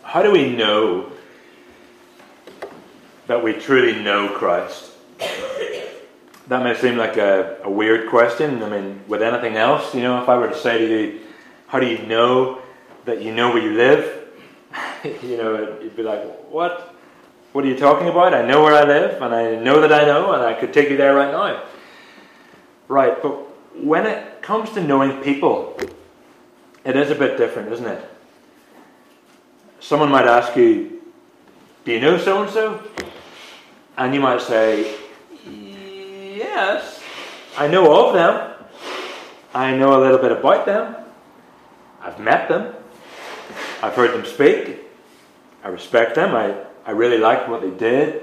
How do we know that we truly know Christ? That may seem like a weird question. I mean, with anything else, if I were to say to you, how do you know that you know where you live? You'd be like, what? What are you talking about? I know where I live, and I know that I know, and I could take you there right now. Right, but when it comes to knowing people, it is a bit different, isn't it? Someone might ask you, do you know so-and-so? And you might say, yes, I know of them. I know a little bit about them. I've met them. I've heard them speak. I respect them. I really liked what they did.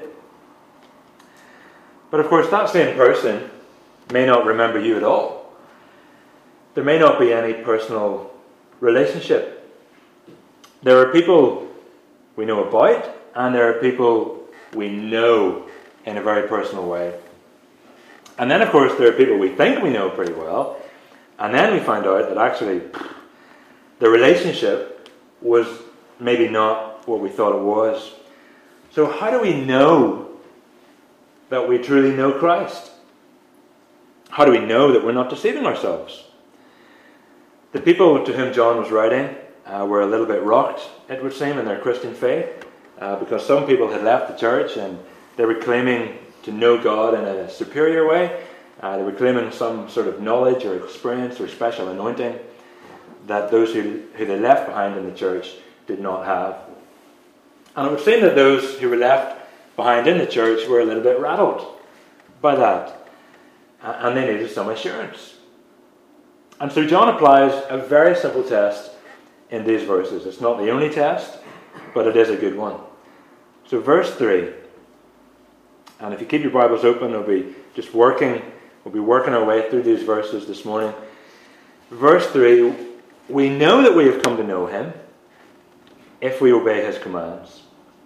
But of course, that same person may not remember you at all. There may not be any personal relationship. There are people we know about, and there are people we know in a very personal way. And then, of course, there are people we think we know pretty well, and then we find out that actually the relationship was maybe not what we thought it was. So how do we know that we truly know Christ? How do we know that we're not deceiving ourselves? The people to whom John was writing were a little bit rocked, it would seem, in their Christian faith, because some people had left the church and they were claiming to know God in a superior way. They were claiming some sort of knowledge or experience or special anointing that those who they left behind in the church did not have. And it would seem that those who were left behind in the church were a little bit rattled by that. And they needed some assurance. And so John applies a very simple test in these verses. It's not the only test, but it is a good one. So verse 3. And if you keep your Bibles open, we'll be working our way through these verses this morning. Verse 3, we know that we have come to know him if we obey his commands.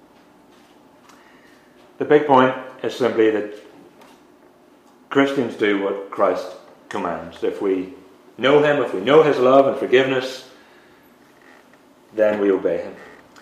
The big point is simply that Christians do what Christ commands. If we know him, if we know his love and forgiveness, then we obey him.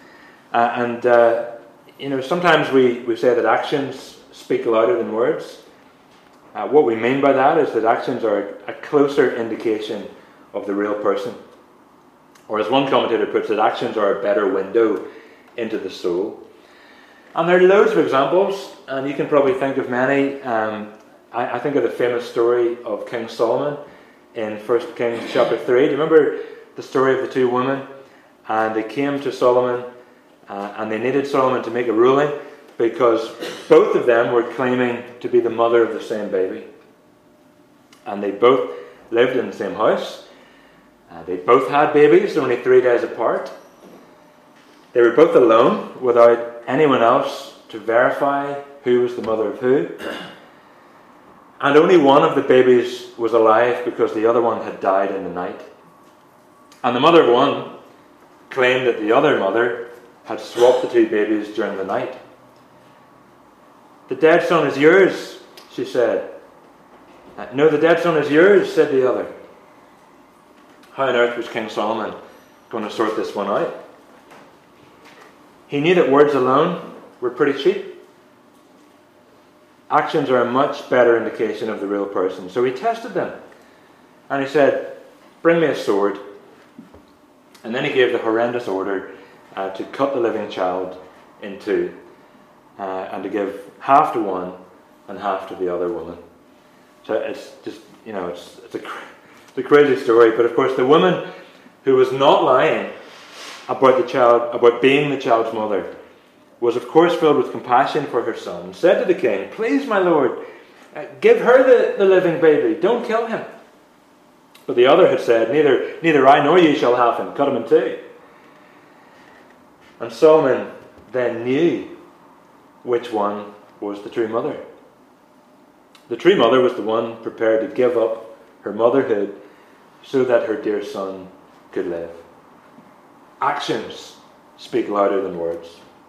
Sometimes we say that actions speak louder than words. What we mean by that is that actions are a closer indication of the real person. Or as one commentator puts it, actions are a better window into the soul. And there are loads of examples, and you can probably think of many. I think of the famous story of King Solomon in 1 Kings chapter 3. Do you remember the story of the two women? And they came to Solomon, and they needed Solomon to make a ruling because both of them were claiming to be the mother of the same baby. And they both lived in the same house. They both had babies, only 3 days apart. They were both alone without anyone else to verify who was the mother of who. And only one of the babies was alive because the other one had died in the night. And the mother of one claimed that the other mother had swapped the two babies during the night. The dead son is yours, she said. No, the dead son is yours, said the other. How on earth was King Solomon going to sort this one out? He knew that words alone were pretty cheap. Actions are a much better indication of the real person. So he tested them. And he said, bring me a sword. And then he gave the horrendous order to cut the living child in two. And to give half to one and half to the other woman. So it's just, it's a crazy story. But of course the woman who was not lying about the child, about being the child's mother, was of course filled with compassion for her son, and said to the king, please my lord, give her the living baby, don't kill him. But the other had said, neither I nor you shall have him, cut him in two. And Solomon then knew which one was the true mother. The true mother was the one prepared to give up her motherhood so that her dear son could live. Actions speak louder than words.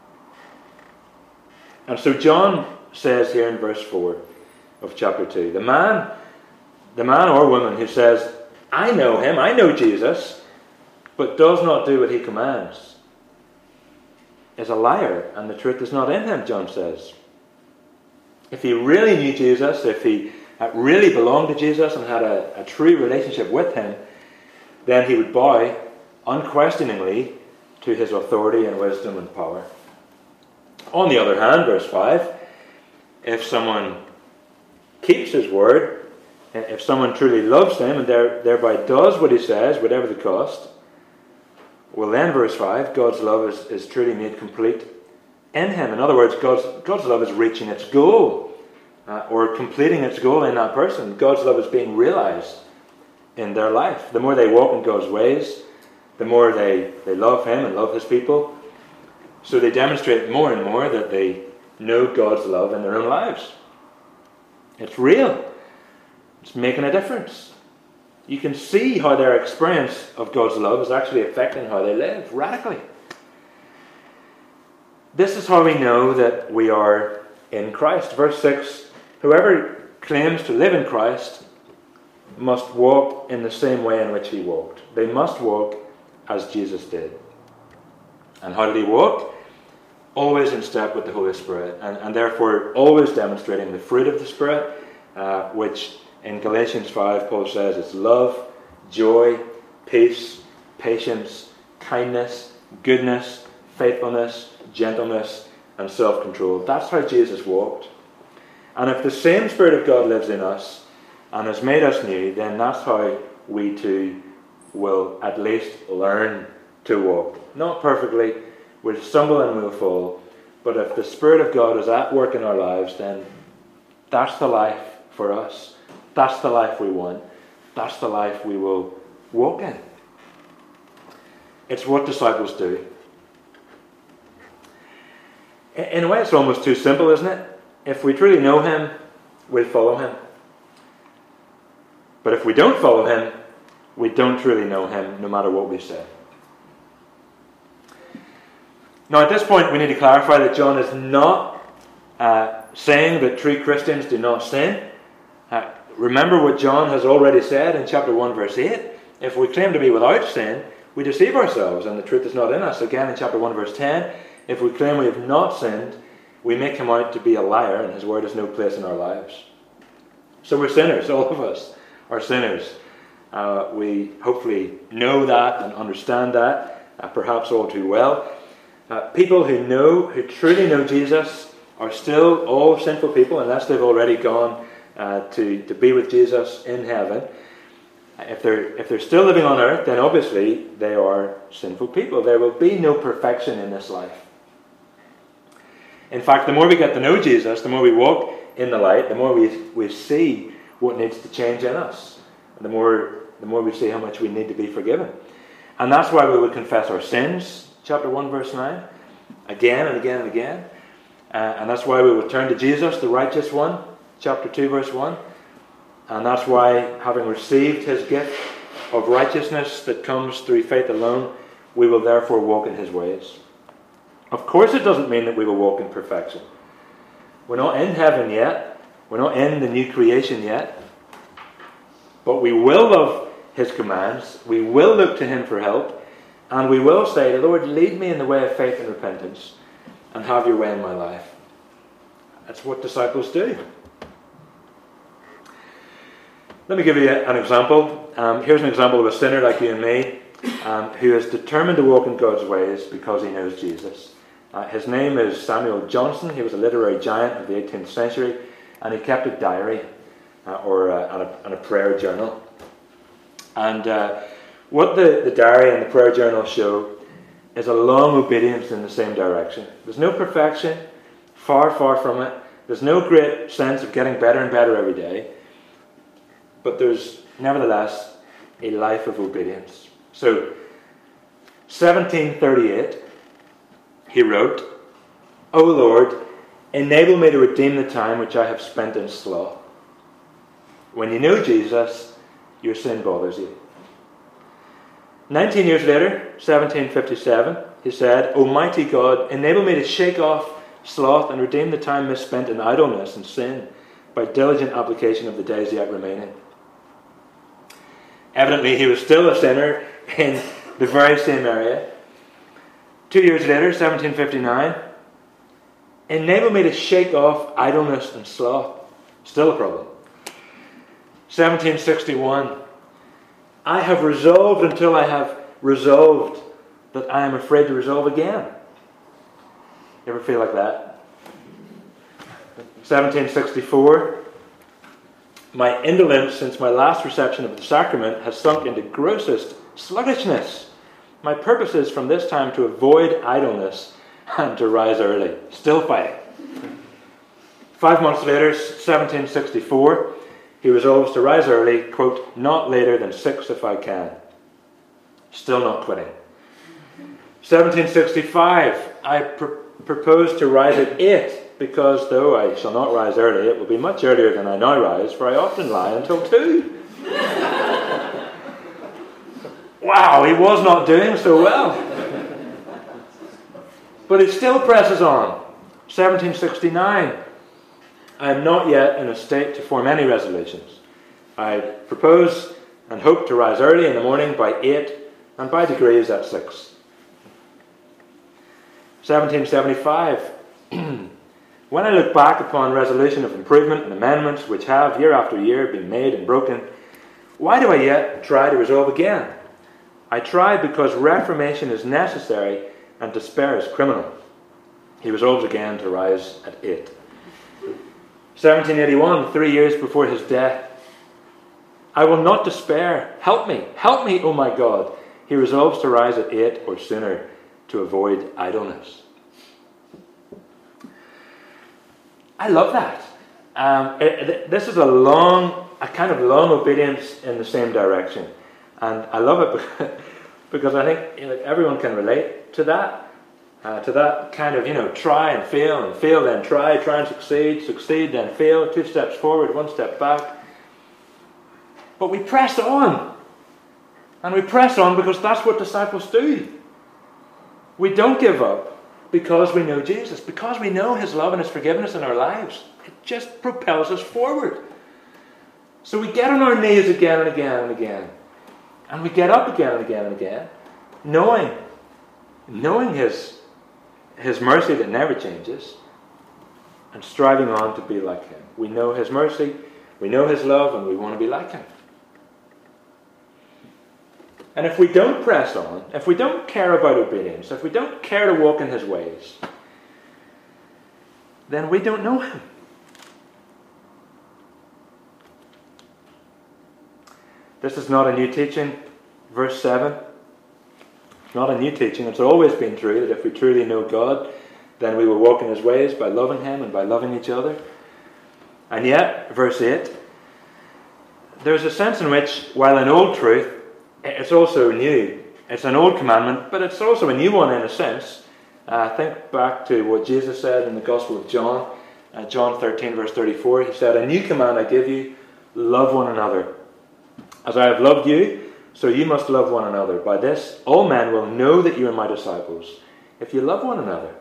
And so John says here in verse 4 of chapter 2, the man or woman who says, I know him, I know Jesus, but does not do what he commands, is a liar, and the truth is not in him, John says. If he really knew Jesus, if he really belonged to Jesus and had a true relationship with him, then he would bow unquestioningly to his authority and wisdom and power. On the other hand, verse 5, if someone keeps his word, if someone truly loves him and thereby does what he says, whatever the cost, well then, verse 5, God's love is truly made complete in him. In other words, God's love is reaching its goal, or completing its goal in that person. God's love is being realized in their life. The more they walk in God's ways, the more they love him and love his people. So they demonstrate more and more that they know God's love in their own lives. It's real. It's making a difference. You can see how their experience of God's love is actually affecting how they live radically. This is how we know that we are in Christ. Verse 6, whoever claims to live in Christ must walk in the same way in which he walked. They must walk as Jesus did. And how did he walk? Always in step with the Holy Spirit, and therefore always demonstrating the fruit of the Spirit, which in Galatians 5, Paul says it's love, joy, peace, patience, kindness, goodness, faithfulness, gentleness, and self-control. That's how Jesus walked. And if the same Spirit of God lives in us and has made us new, then that's how we too will at least learn to walk. Not perfectly, we'll stumble and we'll fall, but if the Spirit of God is at work in our lives, then that's the life for us. That's the life we want. That's the life we will walk in. It's what disciples do. In a way, it's almost too simple, isn't it? If we truly know him, we'll follow him. But if we don't follow him, we don't truly know him, no matter what we say. Now, at this point, we need to clarify that John is not saying that true Christians do not sin. Remember what John has already said in chapter 1, verse 8. If we claim to be without sin, we deceive ourselves, and the truth is not in us. Again, in chapter 1, verse 10, if we claim we have not sinned, we make him out to be a liar, and his word has no place in our lives. So we're sinners, all of us are sinners. We hopefully know that and understand that, perhaps all too well. People who truly know Jesus are still all sinful people, unless they've already gone to be with Jesus in heaven. If they're still living on earth, then obviously they are sinful people. There will be no perfection in this life. In fact, the more we get to know Jesus, the more we walk in the light, the more we see what needs to change in us. The more we see how much we need to be forgiven. And that's why we would confess our sins, chapter 1, verse 9, again and again and again. And that's why we would turn to Jesus, the righteous one, chapter 2, verse 1. And that's why, having received his gift of righteousness that comes through faith alone, we will therefore walk in his ways. Of course, it doesn't mean that we will walk in perfection. We're not in heaven yet. We're not in the new creation yet. But we will love his commands. We will look to him for help. And we will say, Lord, lead me in the way of faith and repentance, and have your way in my life. That's what disciples do. Let me give you an example. Here's an example of a sinner like you and me, who is determined to walk in God's ways because he knows Jesus. His name is Samuel Johnson. He was a literary giant of the 18th century, and he kept a diary and a prayer journal. And what the diary and the prayer journal show is a long obedience in the same direction. There's no perfection, far, far from it. There's no great sense of getting better and better every day. But there's nevertheless a life of obedience. So, 1738, he wrote, O Lord, enable me to redeem the time which I have spent in sloth. When you know Jesus, your sin bothers you. 19 years later, 1757, he said, O mighty God, enable me to shake off sloth and redeem the time misspent in idleness and sin by diligent application of the days yet remaining. Evidently, he was still a sinner in the very same area. 2 years later, 1759, enable me to shake off idleness and sloth. Still a problem. 1761, I have resolved until I have resolved that I am afraid to resolve again. You ever feel like that? 1764, my indolence since my last reception of the sacrament has sunk into grossest sluggishness. My purpose is from this time to avoid idleness and to rise early. Still fighting. 5 months later, 1764, he resolves to rise early, quote, not later than 6 if I can. Still not quitting. 1765, I propose to rise at 8, because though I shall not rise early, it will be much earlier than I now rise, for I often lie until 2. Wow, he was not doing so well. But he still presses on. 1769, I am not yet in a state to form any resolutions. I propose and hope to rise early in the morning by 8, and by degrees at 6. 1775, when I look back upon resolution of improvement and amendments which have year after year been made and broken, why do I yet try to resolve again? I try because reformation is necessary and despair is criminal. He resolves again to rise at 8. 1781, 3 years before his death, I will not despair. Help me, O my God. He resolves to rise at 8 or sooner to avoid idleness. I love that. This is a kind of long obedience in the same direction. And I love it because I think everyone can relate to that kind of, try and fail then try and succeed then fail, 2 steps forward, 1 step back. But we press on. And we press on because that's what disciples do. We don't give up because we know Jesus, because we know his love and his forgiveness in our lives. It just propels us forward. So we get on our knees again and again and again. And we get up again and again and again, knowing his mercy that never changes, and striving on to be like him. We know his mercy, we know his love, and we want to be like him. And if we don't press on, if we don't care about obedience, if we don't care to walk in his ways, then we don't know him. This is not a new teaching. Verse 7. It's not a new teaching. It's always been true that if we truly know God, then we will walk in his ways by loving him and by loving each other. And yet, verse 8, there's a sense in which, while an old truth, it's also new. It's an old commandment, but it's also a new one in a sense. Think back to what Jesus said in the Gospel of John. John 13, verse 34. He said, a new command I give you, love one another. As I have loved you, so you must love one another. By this, all men will know that you are my disciples, if you love one another.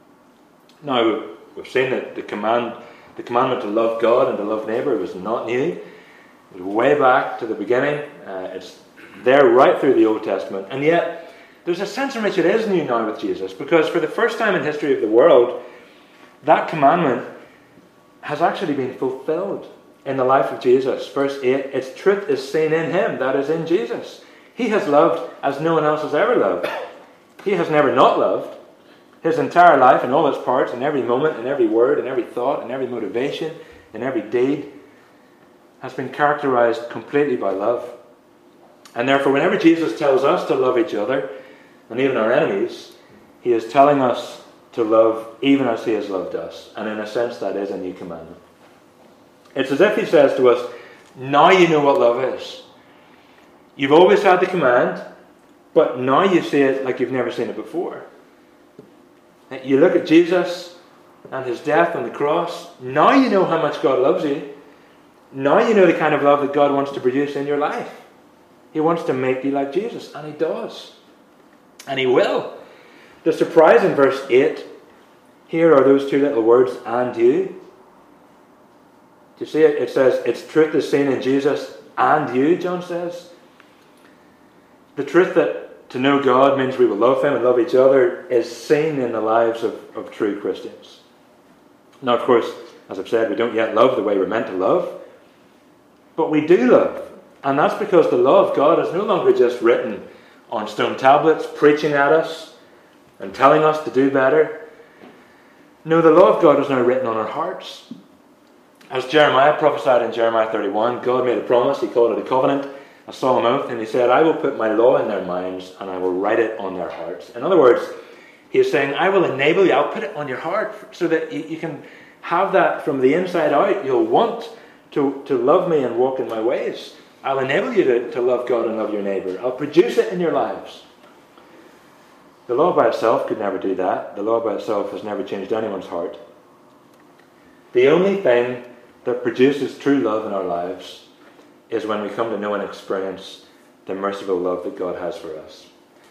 Now, we've seen that the commandment to love God and to love neighbour was not new. It was way back to the beginning. It's there right through the Old Testament. And yet, there's a sense in which it is new now with Jesus, because for the first time in history of the world, that commandment has actually been fulfilled in the life of Jesus. Verse 8, its truth is seen in him, that is in Jesus. He has loved as no one else has ever loved. He has never not loved. His entire life in all its parts, in every moment, in every word, in every thought, in every motivation, in every deed, has been characterized completely by love. And therefore, whenever Jesus tells us to love each other, and even our enemies, he is telling us to love even as he has loved us. And in a sense, that is a new commandment. It's as if he says to us, now you know what love is. You've always had the command, but now you see it like you've never seen it before. You look at Jesus and his death on the cross. Now you know how much God loves you. Now you know the kind of love that God wants to produce in your life. He wants to make you like Jesus, and he does. And he will. The surprise in verse 8, here are those 2 little words, and you. Do you see it? It says, its truth is seen in Jesus and you, John says. The truth that to know God means we will love Him and love each other is seen in the lives of true Christians. Now, of course, as I've said, we don't yet love the way we're meant to love, but we do love. And that's because the law of God is no longer just written on stone tablets, preaching at us and telling us to do better. No, the law of God is now written on our hearts. As Jeremiah prophesied in Jeremiah 31, God made a promise, He called it a covenant, a solemn oath, and He said, I will put my law in their minds and I will write it on their hearts. In other words, He is saying, I will enable you, I'll put it on your heart so that you can have that from the inside out. You'll want to love me and walk in my ways. I'll enable you to love God and love your neighbour. I'll produce it in your lives. The law by itself could never do that. The law by itself has never changed anyone's heart. The only thing that produces true love in our lives is when we come to know and experience the merciful love that God has for us.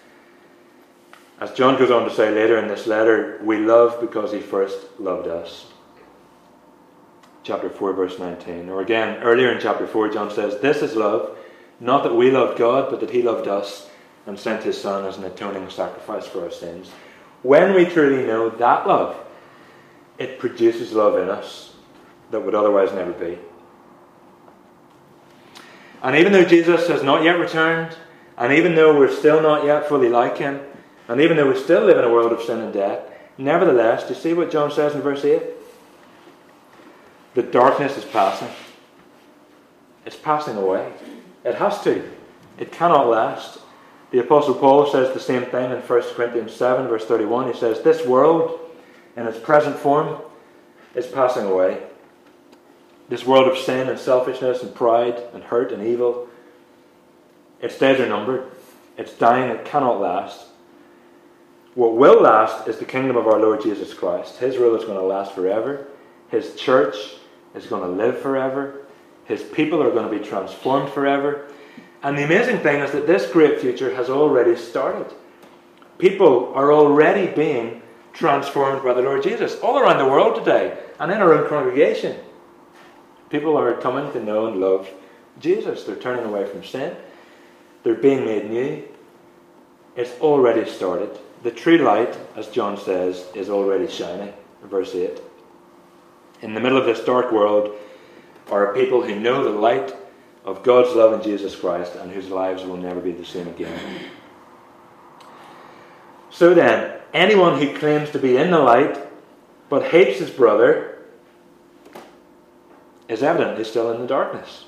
As John goes on to say later in this letter, we love because He first loved us. Chapter 4, verse 19. Or again, earlier in chapter 4, John says, this is love, not that we loved God, but that He loved us and sent His Son as an atoning sacrifice for our sins. When we truly know that love, it produces love in us that would otherwise never be. And even though Jesus has not yet returned, and even though we're still not yet fully like Him, and even though we still live in a world of sin and death, nevertheless, do you see what John says in verse 8? The darkness is passing. It's passing away. It has to. It cannot last. The Apostle Paul says the same thing in 1 Corinthians 7, verse 31. He says, this world, in its present form, is passing away. This world of sin and selfishness and pride and hurt and evil, its days are numbered. It's dying. It cannot last. What will last is the kingdom of our Lord Jesus Christ. His rule is going to last forever. His church is going to live forever. His people are going to be transformed forever. And the amazing thing is that this great future has already started. People are already being transformed by the Lord Jesus all around the world today and in our own congregation. People are coming to know and love Jesus. They're turning away from sin. They're being made new. It's already started. The true light, as John says, is already shining. Verse 8. In the middle of this dark world are people who know the light of God's love in Jesus Christ and whose lives will never be the same again. So then, anyone who claims to be in the light but hates his brother is evidently still in the darkness.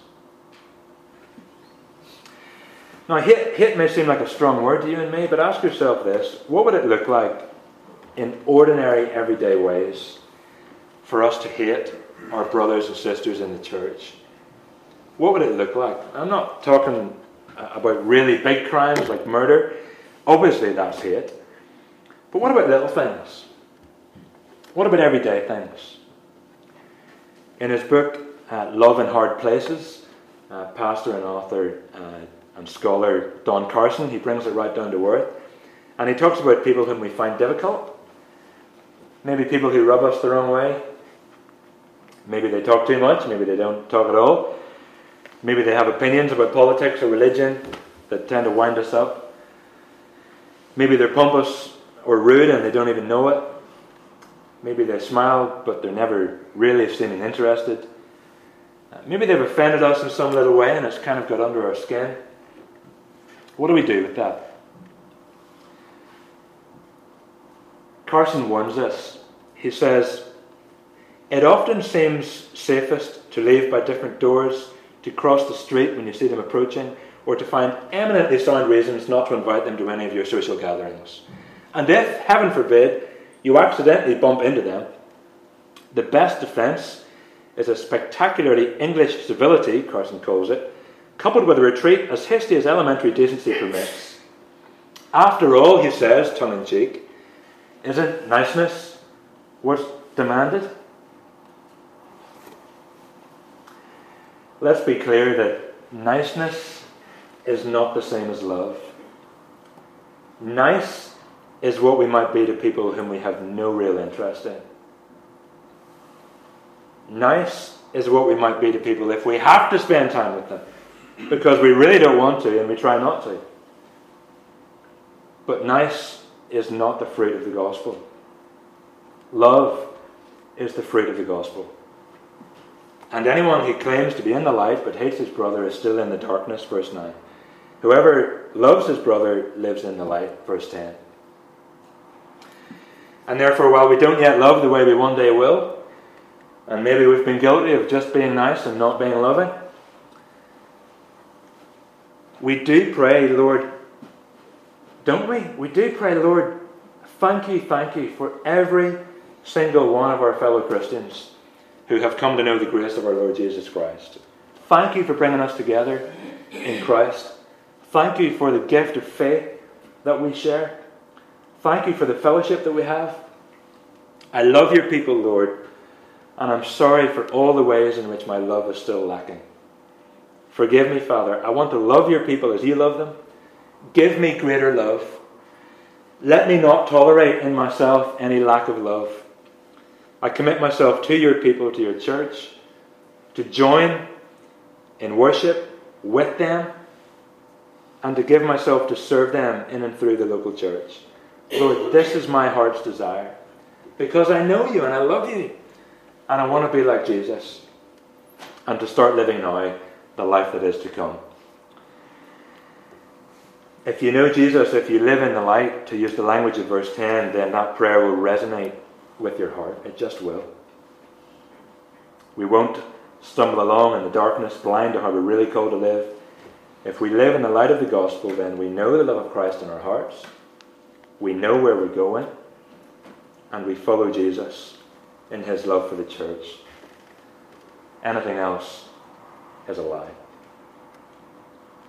Now, hate may seem like a strong word to you and me, but ask yourself this. What would it look like in ordinary, everyday ways for us to hate our brothers and sisters in the church? What would it look like? I'm not talking about really big crimes like murder. Obviously, that's hate. But what about little things? What about everyday things? In his book, Love in Hard Places, pastor and author and scholar Don Carson, he brings it right down to earth. And he talks about people whom we find difficult. Maybe people who rub us the wrong way. Maybe they talk too much. Maybe they don't talk at all. Maybe they have opinions about politics or religion that tend to wind us up. Maybe they're pompous or rude and they don't even know it. Maybe they smile, but they're never really seeming interested. Maybe they've offended us in some little way and it's kind of got under our skin. What do we do with that? Carson warns us. He says, it often seems safest to leave by different doors, to cross the street when you see them approaching, or to find eminently sound reasons not to invite them to any of your social gatherings. And if, heaven forbid, you accidentally bump into them, the best defence is a spectacularly English civility, Carson calls it, coupled with a retreat as hasty as elementary decency permits. After all, he says, tongue-in-cheek, isn't niceness what's demanded? Let's be clear that niceness is not the same as love. Nice is what we might be to people whom we have no real interest in. Nice is what we might be to people if we have to spend time with them, because we really don't want to and we try not to. But nice is not the fruit of the gospel. Love is the fruit of the gospel. And anyone who claims to be in the light but hates his brother is still in the darkness, verse 9. Whoever loves his brother lives in the light, verse 10. And therefore, while we don't yet love the way we one day will, and maybe we've been guilty of just being nice and not being loving, we do pray, Lord, don't we? We do pray, Lord, thank you for every single one of our fellow Christians who have come to know the grace of our Lord Jesus Christ. Thank you for bringing us together in Christ. Thank you for the gift of faith that we share. Thank you for the fellowship that we have. I love your people, Lord, and I'm sorry for all the ways in which my love is still lacking. Forgive me, Father. I want to love your people as you love them. Give me greater love. Let me not tolerate in myself any lack of love. I commit myself to your people, to your church, to join in worship with them, and to give myself to serve them in and through the local church. Lord, this is my heart's desire, because I know you and I love you, and I want to be like Jesus, and to start living now the life that is to come. If you know Jesus, if you live in the light, to use the language of verse 10, then that prayer will resonate with your heart. It just will. We won't stumble along in the darkness, blind to how we're really called to live. If we live in the light of the gospel, then we know the love of Christ in our hearts. We know where we're going. And we follow Jesus in his love for the church. Anything else is a lie.